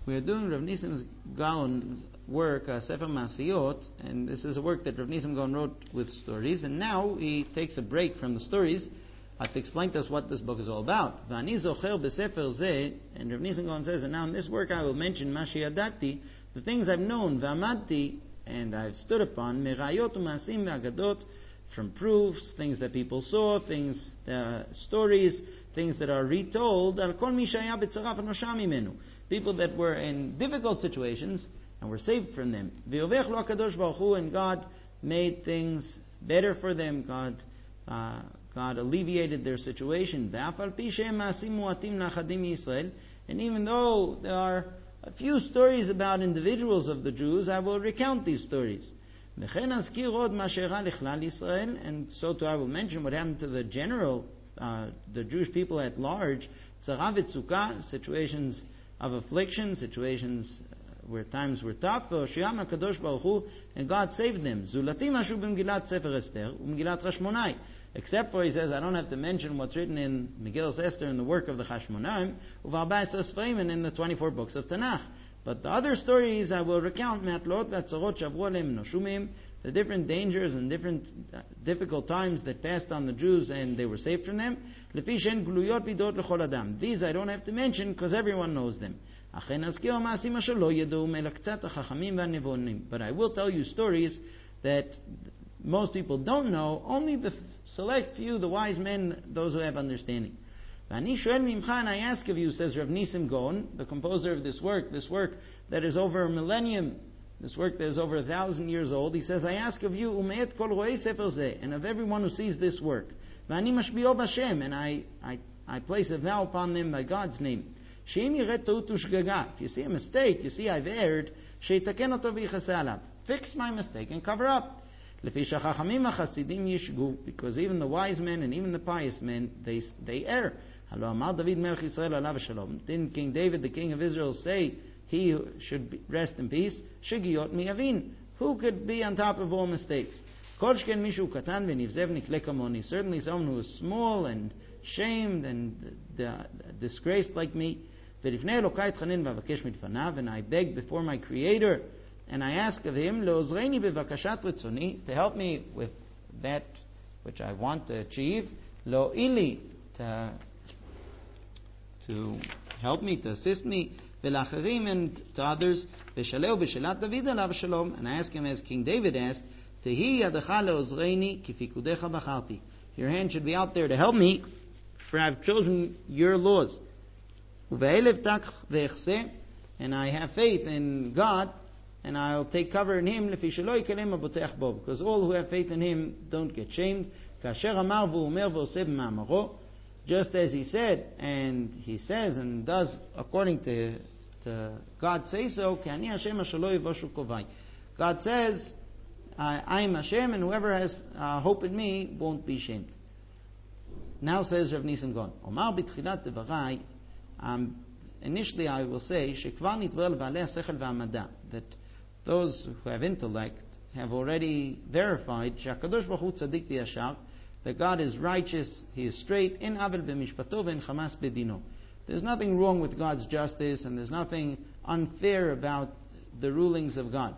We are doing Rav Nisim Gaon's work, Sefer Masiyot, and this is a work that Rav Nisim Gaon wrote with stories, and now he takes a break from the stories to explain to us what this book is all about. V'ani zocher b'sefer zeh, and Rav Nisim Gaon says, and now in this work I will mention Mashi Yadati, the things I've known, v'amadti, and I've stood upon, merayot u'masim v'agadot, from proofs, things that people saw, things, stories, things that are retold, al kol mi shaya b'tzaraf v'nosha mimenu, people that were in difficult situations and were saved from them. V'yovech lo HaKadosh Baruch Hu, and God made things better for them. God alleviated their situation. Ve'af al pi she'em ma'asim mu'atim nachadim Yisrael, and even though there are a few stories about individuals of the Jews, I will recount these stories. V'chen azkir od ma she'era lichlal Yisrael, and so too I will mention what happened to the general, the Jewish people at large, tzara v'tzukah, situations of affliction, situations where times were tough, and God saved them. Except for, he says, I don't have to mention what's written in Megillah Esther in the work of the Chashmonaim, and in the 24 books of Tanakh. But the other stories I will recount, the different dangers and different difficult times that passed on the Jews and they were saved from them. These I don't have to mention because everyone knows them. But I will tell you stories that most people don't know, only the select few, the wise men, those who have understanding. And I ask of you, says Rav Nisim Gaon, the composer of this work that is over a millennium, this work that is over 1,000 years old, he says, I ask of you, and of everyone who sees this work, and I place a vow upon them by God's name. If you see a mistake, you see I've erred, fix my mistake and cover up. Because even the wise men and even the pious men, they err. Didn't King David, the king of Israel, say he should rest in peace? Who could be on top of all mistakes? Certainly someone who is small and shamed and disgraced like me. And I beg before my Creator, and I ask of Him to help me with that which I want to achieve, to help me, to assist me, and to others, and I ask Him as King David asked, your hand should be out there to help me, for I have chosen your laws. And I have faith in God, and I'll take cover in Him, because all who have faith in Him don't get shamed. Just as He said, and He says and does according to God say so. God says, I am Hashem, and whoever has hope in me won't be shamed. Now says Rav Nisim Gaon, initially I will say that those who have intellect have already verified that God is righteous, He is straight, in avel b'mishpato v'in chamas bedino. There's nothing wrong with God's justice, and there's nothing unfair about the rulings of God.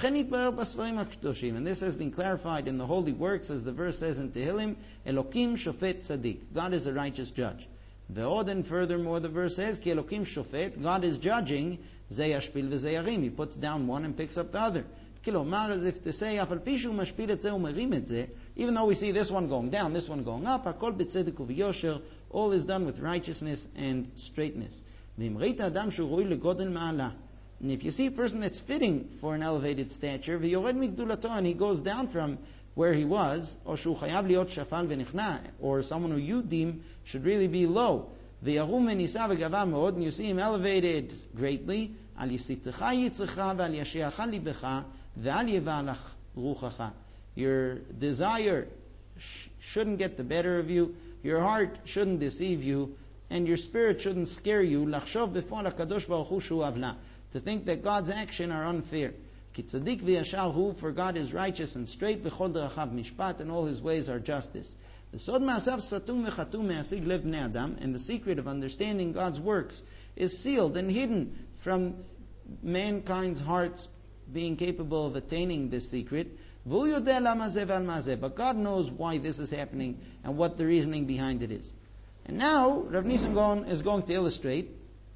And this has been clarified in the holy works, as the verse says in Tehillim, Elokim shofet tzaddik. God is a righteous judge. And furthermore, the verse says, Ki Elokim shofet, God is judging, Zeh yashpil v'zeh yarim. He puts down one and picks up the other. Kilomar, as if to say, Afal pishu mashpil et zeh umerim et zeh. Even though we see this one going down, this one going up, Hakol b'tzedek u'v'yosher, all is done with righteousness and straightness. V'imreit adam shu roi legodel ma'ala. And if you see a person that's fitting for an elevated stature, v'yored migdulato, and he goes down from where he was, or shu chayav liot shafal v'nichna, or someone who you deem should really be low, v'yarum v'nisa v'gava me'od, and you see him elevated greatly, al yisitecha yitzcha v'al yasheacha libecha v'al yevalach ruchacha. Your desire shouldn't get the better of you, your heart shouldn't deceive you, and your spirit shouldn't scare you, lachshov b'fon HaKadosh Baruch Hu shu avla, to think that God's actions are unfair. Ki tzaddik v'yashar hu, for God is righteous and straight, v'chol derachav mishpat, and all His ways are justice. V'sod ma'asav satum v'chatum me'asig lev bnei adam, and the secret of understanding God's works is sealed and hidden from mankind's hearts being capable of attaining this secret. But God knows why this is happening and what the reasoning behind it is. And now Rav Nissen is going to illustrate.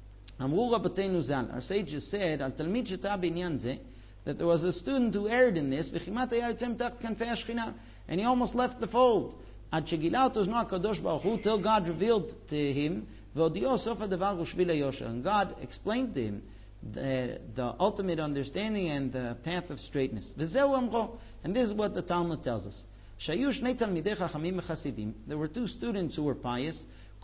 Our sages said that there was a student who erred in this, and he almost left the fold. Till God revealed to him, and God explained to him the ultimate understanding and the path of straightness. And this is what the Talmud tells us. There were two students who were pious.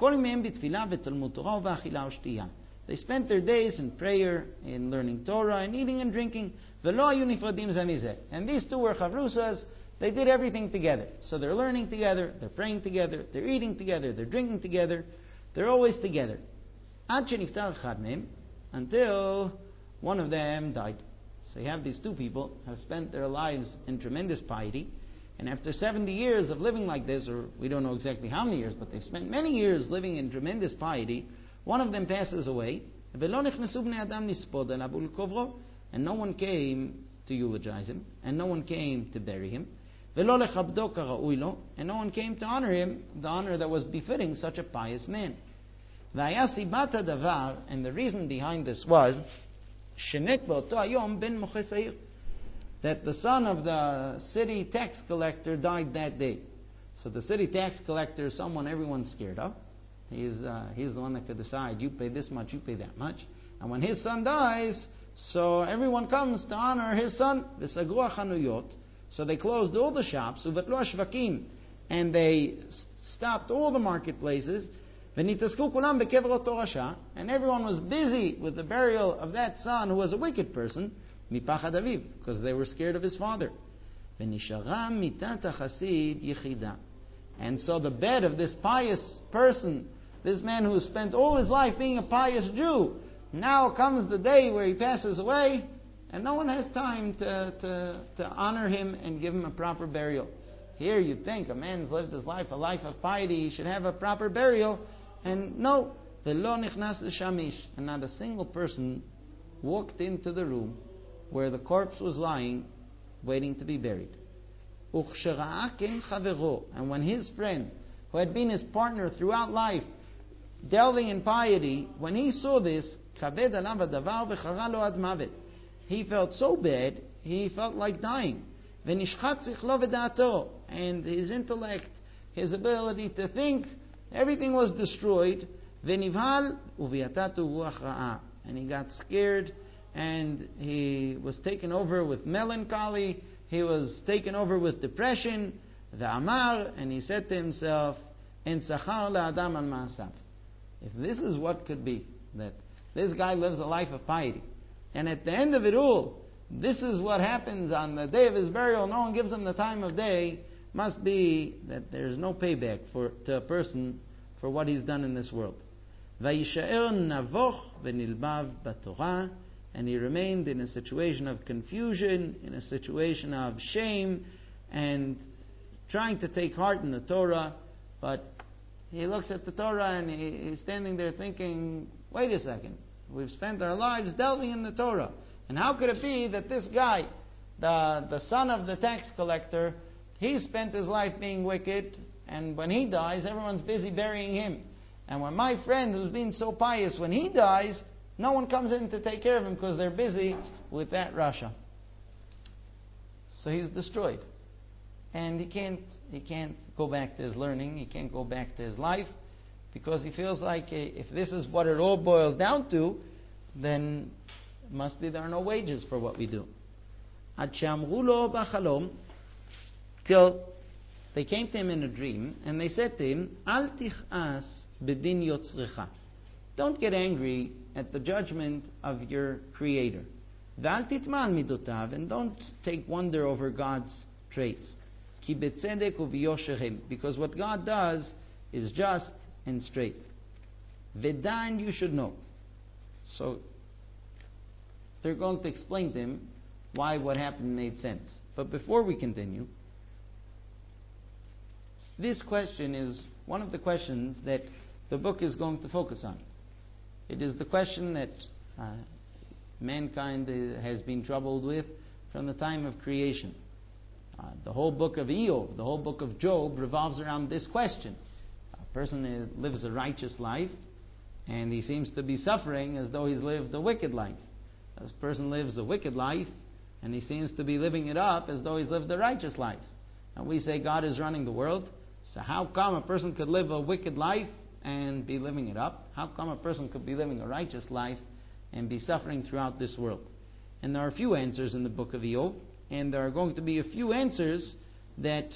They spent their days in prayer, in learning Torah, and eating and drinking. And these two were chavrusas. They did everything together. So they're learning together, they're praying together, they're eating together, they're drinking together. They're always together. Until one of them died. So you have these two people who have spent their lives in tremendous piety, and after 70 years of living like this, or we don't know exactly how many years, but they've spent many years living in tremendous piety, one of them passes away, and no one came to eulogize him, and no one came to bury him, and no one came to honor him, the honor that was befitting such a pious man. And the reason behind this was that the son of the city tax collector died that day. So the city tax collector is someone everyone's scared of. He's the one that could decide, you pay this much, you pay that much. And when his son dies, so everyone comes to honor his son. So they closed all the shops, and they stopped all the marketplaces. And everyone was busy with the burial of that son who was a wicked person, because they were scared of his father. And so the bed of this pious person, this man who spent all his life being a pious Jew, now comes the day where he passes away, and no one has time to honor him and give him a proper burial. Here you'd think a man's lived his life, a life of piety, he should have a proper burial. And no, v'lo nichnas l'shamish, and not a single person walked into the room where the corpse was lying, waiting to be buried. And when his friend, who had been his partner throughout life, delving in piety, when he saw this, he felt so bad, he felt like dying. And his intellect, his ability to think, everything was destroyed. And he got scared, and he was taken over with melancholy, he was taken over with depression, and he said to himself, if this is what could be, that this guy lives a life of piety, and at the end of it all, this is what happens on the day of his burial, no one gives him the time of day, must be that there's no payback to a person for what he's done in this world. And he remained in a situation of confusion, in a situation of shame, and trying to take heart in the Torah. But he looks at the Torah and he's standing there thinking, wait a second, we've spent our lives delving in the Torah. And how could it be that this guy, the son of the tax collector, he spent his life being wicked, and when he dies, everyone's busy burying him. And when my friend who's been so pious, when he dies, no one comes in to take care of him because they're busy with that Rasha. So he's destroyed. And he can't go back to his learning, he can't go back to his life, because he feels like if this is what it all boils down to, then it must be there are no wages for what we do. Till they came to him in a dream, and they said to him, Al tichas bedin yotzrecha. Don't get angry at the judgment of your Creator. V'al titman midotav, and don't take wonder over God's traits. Ki betzedek uv'yosherem, because what God does is just and straight. V'dan, you should know. So they're going to explain to him why what happened made sense. But before we continue, this question is one of the questions that the book is going to focus on. It is the question that mankind has been troubled with from the time of creation. The whole book of Eov, the whole book of Job revolves around this question. A person lives a righteous life, and he seems to be suffering as though he's lived a wicked life. This person lives a wicked life, and he seems to be living it up as though he's lived a righteous life. And we say God is running the world. So how come a person could live a wicked life and be living it up? How come a person could be living a righteous life and be suffering throughout this world? And there are a few answers in the book of Eov, and there are going to be a few answers that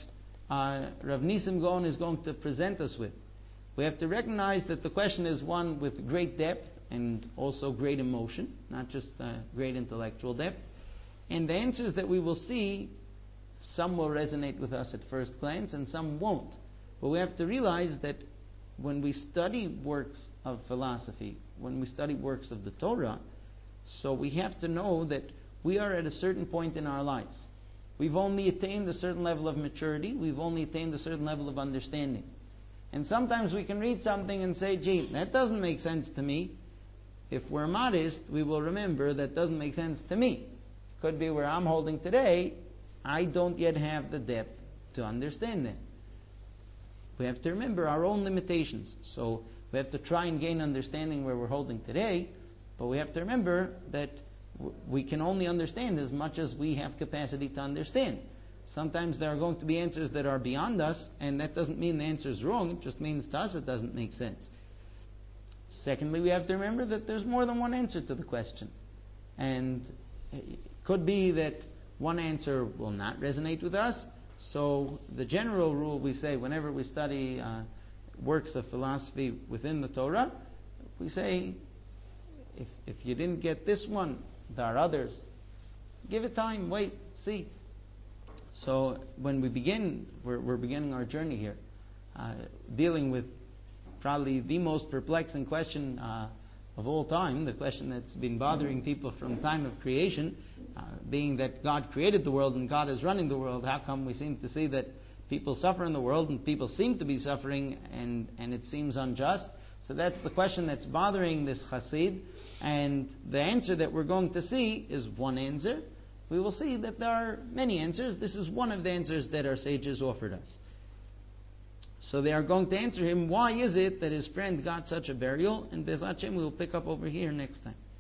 Rav Nisim Gaon is going to present us with. We have to recognize that the question is one with great depth and also great emotion, not just great intellectual depth. And the answers that we will see, some will resonate with us at first glance and some won't. But we have to realize that when we study works of philosophy, when we study works of the Torah, so we have to know that we are at a certain point in our lives. We've only attained a certain level of maturity. We've only attained a certain level of understanding. And sometimes we can read something and say, gee, that doesn't make sense to me. If we're modest, we will remember that doesn't make sense to me. Could be where I'm holding today, I don't yet have the depth to understand that. We have to remember our own limitations. So we have to try and gain understanding where we're holding today, but we have to remember that we can only understand as much as we have capacity to understand. Sometimes there are going to be answers that are beyond us, and that doesn't mean the answer is wrong, it just means to us it doesn't make sense. Secondly, we have to remember that there's more than one answer to the question. And it could be that one answer will not resonate with us. So the general rule we say whenever we study works of philosophy within the Torah, we say, if you didn't get this one, there are others. Give it time, wait, see. So when we begin, we're beginning our journey here, dealing with probably the most perplexing question of all time, the question that's been bothering people from the time of creation, being that God created the world and God is running the world. How come we seem to see that people suffer in the world and people seem to be suffering and it seems unjust? So that's the question that's bothering this Hasid, and the answer that we're going to see is one answer. We will see that there are many answers. This is one of the answers that our sages offered us. So they are going to answer him, why is it that his friend got such a burial? And Be'ez Hashem we will pick up over here next time.